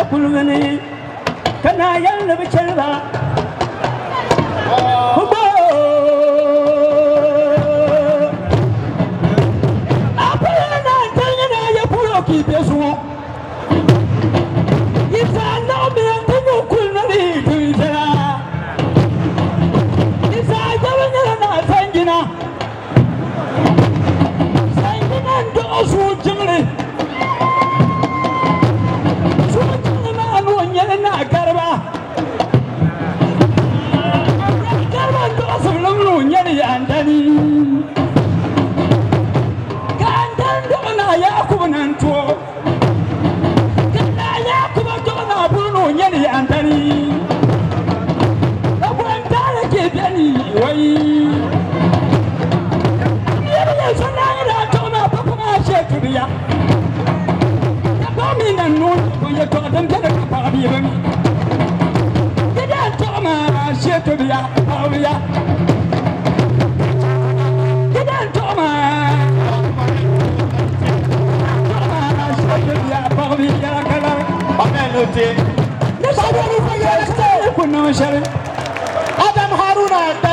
kulmani kana yalla bichirba hubo apana tangana ya puro ki beso isa no me antu kulmani tuita isa jawanya na sangina ndo su jingle na garba ndo sululu nyani andani kandan do na yakubu nanto kana yakubu do na bunu nyani andani abwan tare ke bani wai yaba sananga to na papa ma shetubiya ba mi nan no ko ya to dan kada ka fara bi ban ma sheto biya pawiya kidan toma sheto biya pawiya kala amenote ne sabani fa ya ko no shari Adam Haruna